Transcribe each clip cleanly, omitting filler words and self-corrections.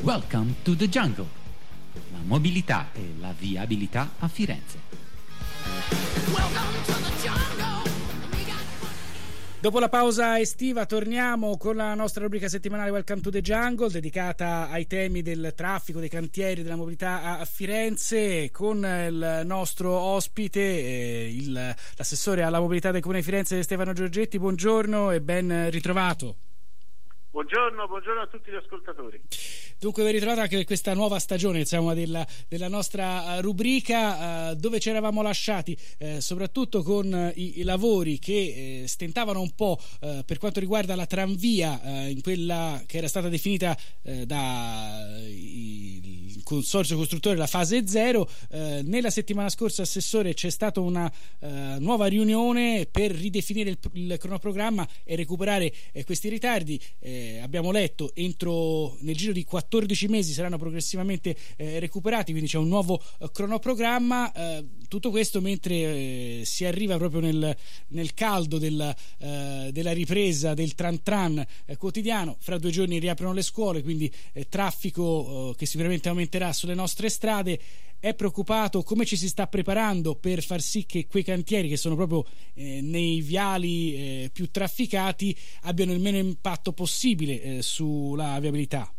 Welcome to the Jungle. La mobilità e la viabilità a Firenze. Welcome to the jungle. Dopo la pausa estiva torniamo con la nostra rubrica settimanale Welcome to the Jungle, dedicata ai temi del traffico, dei cantieri, della mobilità a Firenze, con il nostro ospite, l'assessore alla mobilità del Comune di Firenze, Stefano Giorgetti. Buongiorno e ben ritrovato. Buongiorno a tutti gli ascoltatori. Dunque ben ritrovato anche per questa nuova stagione, insomma, della nostra rubrica, dove ci eravamo lasciati, soprattutto con i lavori che stentavano un po' per quanto riguarda la tranvia, in quella che era stata definita da il consorzio costruttore la fase 0. Nella settimana scorsa, Assessore, c'è stata una nuova riunione per ridefinire il cronoprogramma e recuperare questi ritardi. Abbiamo letto nel giro di 14 mesi saranno progressivamente recuperati, quindi c'è un nuovo cronoprogramma. Tutto questo mentre si arriva proprio nel caldo della ripresa del tran quotidiano. Fra 2 giorni riaprono le scuole, quindi traffico che sicuramente aumenterà sulle nostre strade. È preoccupato come ci si sta preparando per far sì che quei cantieri che sono proprio nei viali più trafficati abbiano il meno impatto possibile sulla viabilità?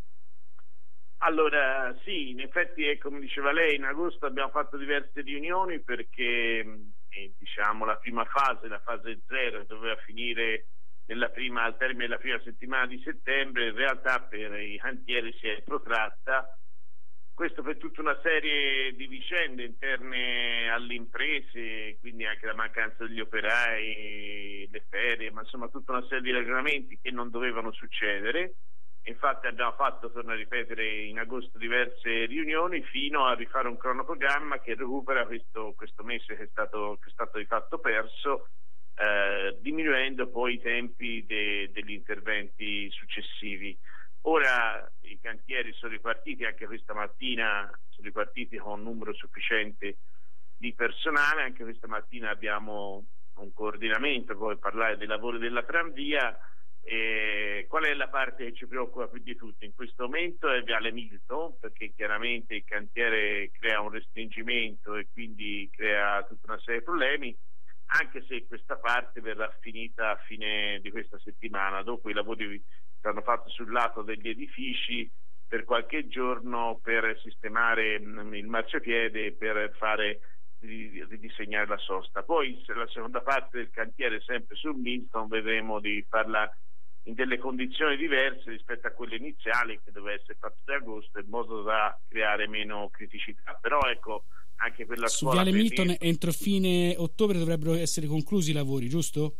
Allora sì, in effetti come diceva lei, in agosto abbiamo fatto diverse riunioni perché la prima fase, la fase 0, doveva finire al termine della prima settimana di settembre. In realtà per i cantieri si è protratta. Questo per tutta una serie di vicende interne alle imprese, quindi anche la mancanza degli operai, le ferie, ma insomma tutta una serie di ragionamenti che non dovevano succedere. Infatti abbiamo fatto, torno a ripetere, in agosto diverse riunioni fino a rifare un cronoprogramma che recupera questo mese che è stato di fatto perso, diminuendo poi i tempi degli interventi successivi. Ora i cantieri sono ripartiti, anche questa mattina sono ripartiti con un numero sufficiente di personale. Anche questa mattina abbiamo un coordinamento per parlare dei lavori della tranvia. Qual è la parte che ci preoccupa più di tutti in questo momento? È Viale Milton, perché chiaramente il cantiere crea un restringimento e quindi crea tutta una serie di problemi, anche se questa parte verrà finita a fine di questa settimana. Dopo i lavori saranno fatti sul lato degli edifici per qualche giorno per sistemare il marciapiede e per ridisegnare la sosta. Poi la seconda parte del cantiere, sempre sul Milton, vedremo di farla in delle condizioni diverse rispetto a quelle iniziali, che doveva essere fatto ad agosto, in modo da creare meno criticità. Però ecco, anche per la scuola su Viale Milton entro fine ottobre dovrebbero essere conclusi i lavori, giusto?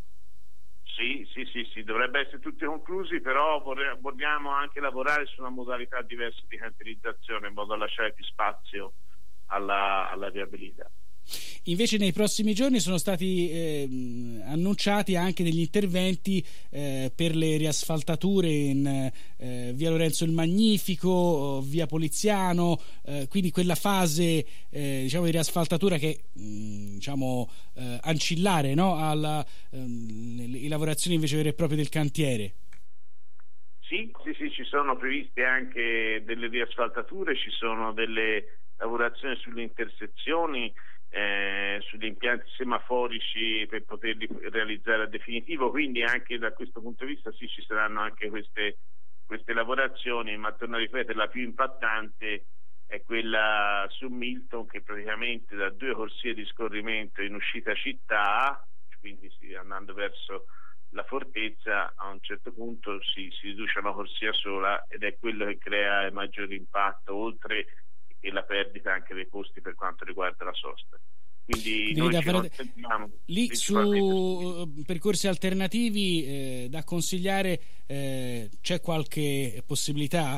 Sì, dovrebbe essere tutti conclusi, però vogliamo anche lavorare su una modalità diversa di cantierizzazione, in modo da lasciare più spazio alla viabilità. Invece nei prossimi giorni sono stati annunciati anche degli interventi per le riasfaltature in via Lorenzo il Magnifico, via Poliziano, quindi quella fase di riasfaltatura che ancillare, no, alle lavorazioni invece vere e proprie del cantiere. Sì, ci sono previste anche delle riasfaltature, ci sono delle lavorazioni sulle intersezioni, sugli impianti semaforici per poterli realizzare a definitivo, quindi anche da questo punto di vista sì, ci saranno anche queste lavorazioni, ma torno a ripetere, la più impattante è quella su Milton, che praticamente da 2 corsie di scorrimento in uscita città, quindi andando verso la fortezza, a un certo punto si riduce a una corsia sola, ed è quello che crea il maggiore impatto, oltre e la perdita anche dei costi per quanto riguarda la sosta. Quindi noi ci concentriamo lì su percorsi alternativi da consigliare. C'è qualche possibilità?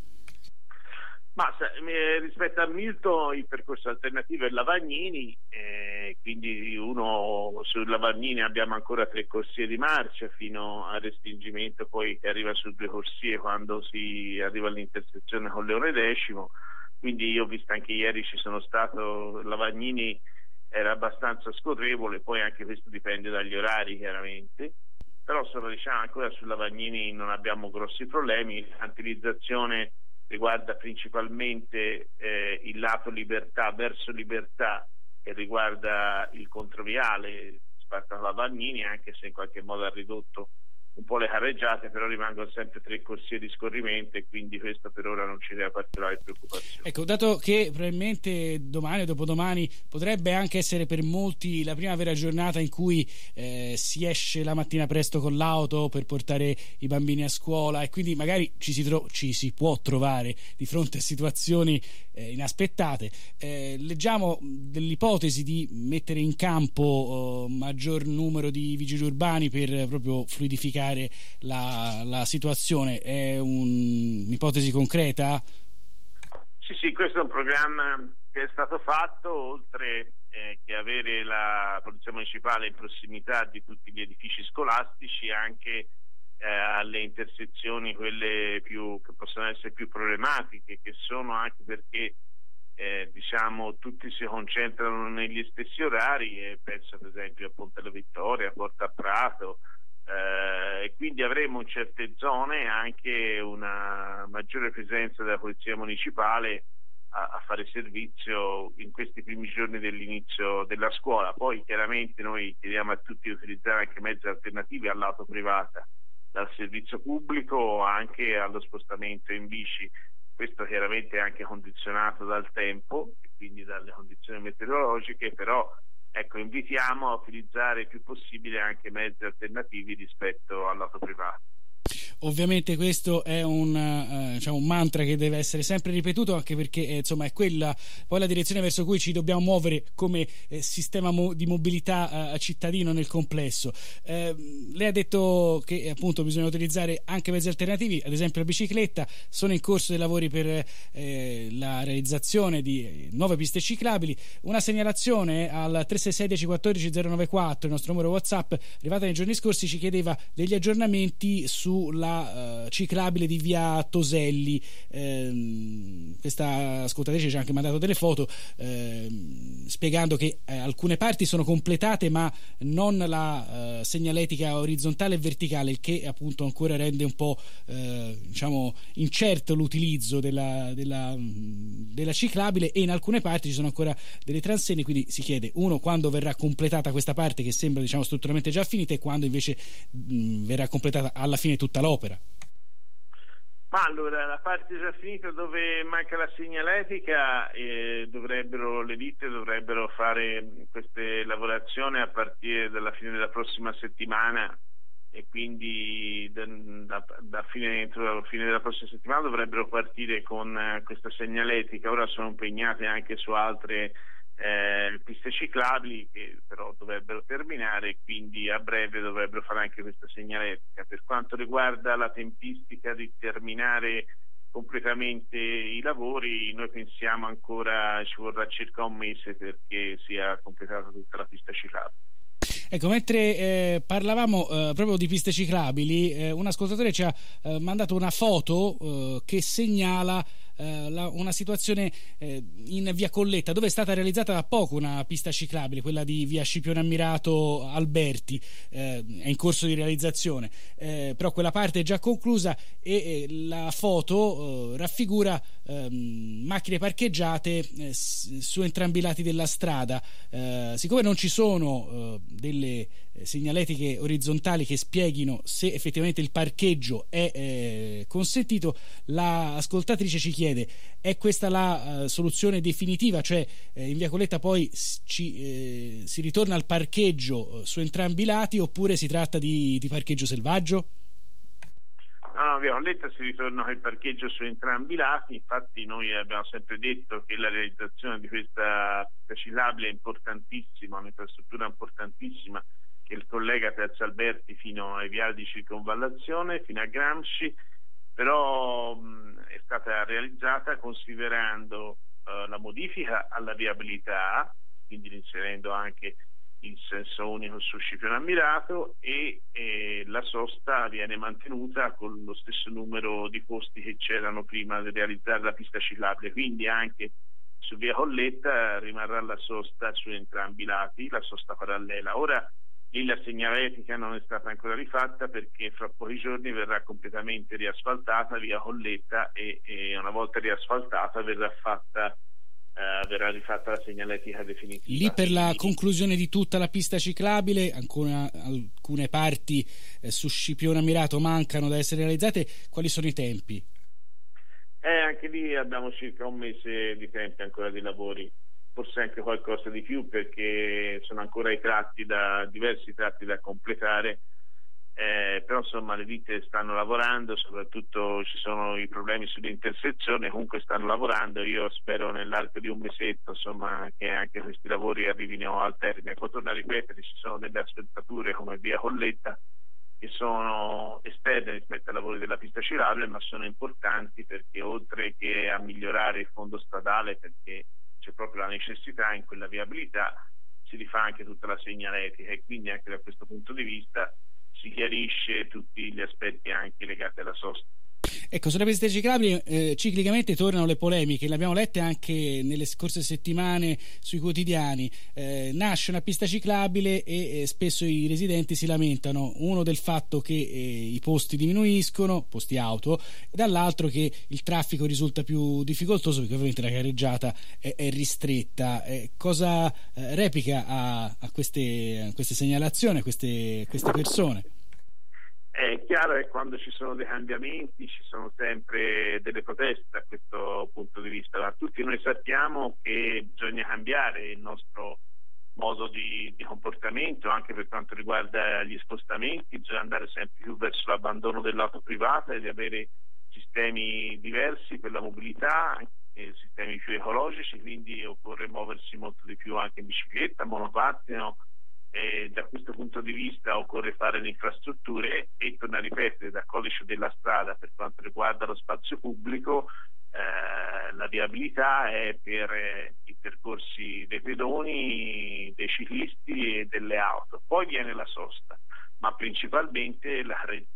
Ma rispetto a Milton il percorso alternativo è Lavagnini, quindi su Lavagnini abbiamo ancora 3 corsie di marcia fino al restringimento, poi che arriva su 2 corsie quando si arriva all'intersezione con Leone X. Quindi io ho visto anche ieri, ci sono stato, Lavagnini era abbastanza scorrevole, poi anche questo dipende dagli orari chiaramente, però ancora su Lavagnini non abbiamo grossi problemi. La cantierizzazione riguarda principalmente il lato libertà verso libertà, che riguarda il controviale Spartaco Lavagnini, anche se in qualche modo ha ridotto un po' le carreggiate, però rimangono sempre 3 corsie di scorrimento e quindi questo per ora non ci deve particolare preoccupazione. Ecco, dato che probabilmente domani o dopodomani potrebbe anche essere per molti la prima vera giornata in cui si esce la mattina presto con l'auto per portare i bambini a scuola, e quindi magari ci si può trovare di fronte a situazioni inaspettate, leggiamo dell'ipotesi di mettere in campo maggior numero di vigili urbani per proprio fluidificare la situazione. È un'ipotesi concreta? Sì, questo è un programma che è stato fatto, oltre che avere la polizia municipale in prossimità di tutti gli edifici scolastici, anche alle intersezioni quelle che possono essere più problematiche, che sono anche perché tutti si concentrano negli stessi orari, e penso per esempio a Ponte alla Vittoria, a Porta a Prato, e quindi avremo in certe zone anche una maggiore presenza della polizia municipale a fare servizio in questi primi giorni dell'inizio della scuola. Poi chiaramente noi chiediamo a tutti di utilizzare anche mezzi alternativi all'auto privata, dal servizio pubblico anche allo spostamento in bici. Questo chiaramente è anche condizionato dal tempo e quindi dalle condizioni meteorologiche, però ecco, invitiamo a utilizzare il più possibile anche mezzi alternativi rispetto all'auto privata. Ovviamente questo è un mantra che deve essere sempre ripetuto, anche perché insomma è quella poi la direzione verso cui ci dobbiamo muovere come sistema di mobilità cittadino nel complesso. Lei ha detto che appunto bisogna utilizzare anche mezzi alternativi, ad esempio la bicicletta. Sono in corso dei lavori per la realizzazione di nuove piste ciclabili. Una segnalazione al 366 1014 094, il nostro numero WhatsApp, arrivata nei giorni scorsi, ci chiedeva degli aggiornamenti sulla ciclabile di via Toselli. Questa ascoltatrice ci ha anche mandato delle foto spiegando che alcune parti sono completate ma non la segnaletica orizzontale e verticale, il che appunto ancora rende un po' incerto l'utilizzo della ciclabile, e in alcune parti ci sono ancora delle transenne. Quindi si chiede, uno, quando verrà completata questa parte che sembra strutturalmente già finita, e quando invece verrà completata alla fine tutta l'opera. Ma allora, la parte già finita dove manca la segnaletica, le ditte dovrebbero fare queste lavorazioni a partire dalla fine della prossima settimana, e quindi entro la fine della prossima settimana dovrebbero partire con questa segnaletica. Ora sono impegnate anche su altre piste ciclabili che però dovrebbero terminare, quindi a breve dovrebbero fare anche questa segnaletica. Per quanto riguarda la tempistica di terminare completamente i lavori, noi pensiamo ancora ci vorrà circa un mese perché sia completata tutta la pista ciclabile. Ecco, mentre parlavamo proprio di piste ciclabili, un ascoltatore ci ha mandato una foto che segnala una situazione in via Colletta, dove è stata realizzata da poco una pista ciclabile, quella di via Scipione Ammirato Alberti. È in corso di realizzazione, però quella parte è già conclusa, e la foto raffigura macchine parcheggiate su entrambi i lati della strada. Siccome non ci sono delle segnaletiche orizzontali che spieghino se effettivamente il parcheggio è consentito, la ascoltatrice ci chiede: è questa la soluzione definitiva? Cioè in via Colletta poi si ritorna al parcheggio su entrambi i lati, oppure si tratta di parcheggio selvaggio? No, via Colletta si ritorna al parcheggio su entrambi i lati. Infatti noi abbiamo sempre detto che la realizzazione di questa pista ciclabile è importantissima, un'infrastruttura importantissima che collega Piazza Alberti fino ai viali di circonvallazione, fino a Gramsci, però è stata realizzata considerando la modifica alla viabilità, quindi inserendo anche il senso unico su Scipione Ammirato, e la sosta viene mantenuta con lo stesso numero di posti che c'erano prima di realizzare la pista ciclabile, quindi anche su via Colletta rimarrà la sosta su entrambi i lati, la sosta parallela. Ora Lì la segnaletica non è stata ancora rifatta perché fra pochi giorni verrà completamente riasfaltata via Colletta e una volta riasfaltata verrà rifatta la segnaletica definitiva. Lì per la conclusione di tutta la pista ciclabile ancora alcune parti su Scipione Ammirato mancano da essere realizzate. Quali sono i tempi? Anche lì abbiamo circa un mese di tempo ancora di lavori, forse anche qualcosa di più perché sono ancora diversi tratti da completare, però insomma le ditte stanno lavorando, soprattutto ci sono i problemi sull'intersezione, comunque stanno lavorando. Io spero nell'arco di un mesetto insomma che anche questi lavori arrivino al termine. Poi torno a ripetere, ci sono delle aspettature come via Colletta che sono esterne rispetto ai lavori della pista ciclabile, ma sono importanti perché oltre che a migliorare il fondo stradale, perché c'è proprio la necessità in quella viabilità, si rifà anche tutta la segnaletica e quindi anche da questo punto di vista si chiarisce tutti gli aspetti anche legati alla sosta. Ecco, sulle piste ciclabili ciclicamente tornano le polemiche, le abbiamo lette anche nelle scorse settimane sui quotidiani. Nasce una pista ciclabile e spesso i residenti si lamentano, uno del fatto che i posti diminuiscono, posti auto, dall'altro che il traffico risulta più difficoltoso perché ovviamente la carreggiata è ristretta. Cosa replica a queste segnalazioni, a queste persone? È chiaro che quando ci sono dei cambiamenti ci sono sempre delle proteste da questo punto di vista, ma tutti noi sappiamo che bisogna cambiare il nostro modo di comportamento anche per quanto riguarda gli spostamenti, bisogna andare sempre più verso l'abbandono dell'auto privata e di avere sistemi diversi per la mobilità, sistemi più ecologici, quindi occorre muoversi molto di più anche in bicicletta, monopattino. Da questo punto di vista occorre fare le infrastrutture e torno a ripetere, da codice della strada per quanto riguarda lo spazio pubblico, la viabilità è per i percorsi dei pedoni, dei ciclisti e delle auto, poi viene la sosta, ma principalmente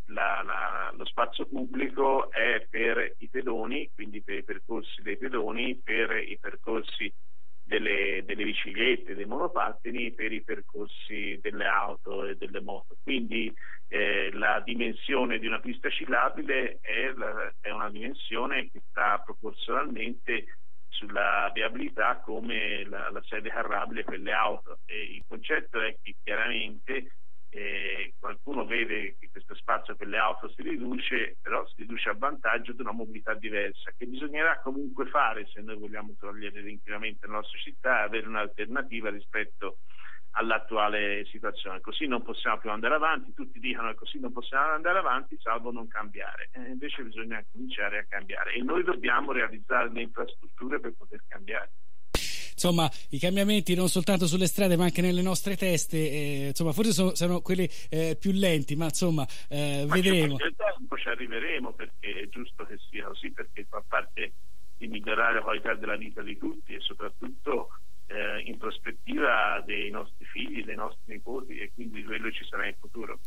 lo spazio pubblico è per i pedoni, quindi per i percorsi dei pedoni, per i percorsi delle biciclette, dei monopattini, per i percorsi delle auto e delle moto. Quindi la dimensione di una pista ciclabile è una dimensione che sta proporzionalmente sulla viabilità come la sede carrabile per le auto, e il concetto è che chiaramente qualcuno vede che questo spazio per le auto si riduce, però si riduce a vantaggio di una mobilità diversa che bisognerà comunque fare se noi vogliamo togliere l'inquinamento nelle nostre città e avere un'alternativa rispetto all'attuale situazione. Così non possiamo più andare avanti, tutti dicono che così non possiamo andare avanti salvo non cambiare, invece bisogna cominciare a cambiare e noi dobbiamo realizzare le infrastrutture per poter cambiare. Insomma, i cambiamenti non soltanto sulle strade ma anche nelle nostre teste, insomma, forse sono quelli più lenti, ma insomma vedremo. Nel tempo ci arriveremo, perché è giusto che sia così, perché fa parte di migliorare la qualità della vita di tutti e soprattutto in prospettiva dei nostri figli, dei nostri nipoti, e quindi quello ci sarà in futuro.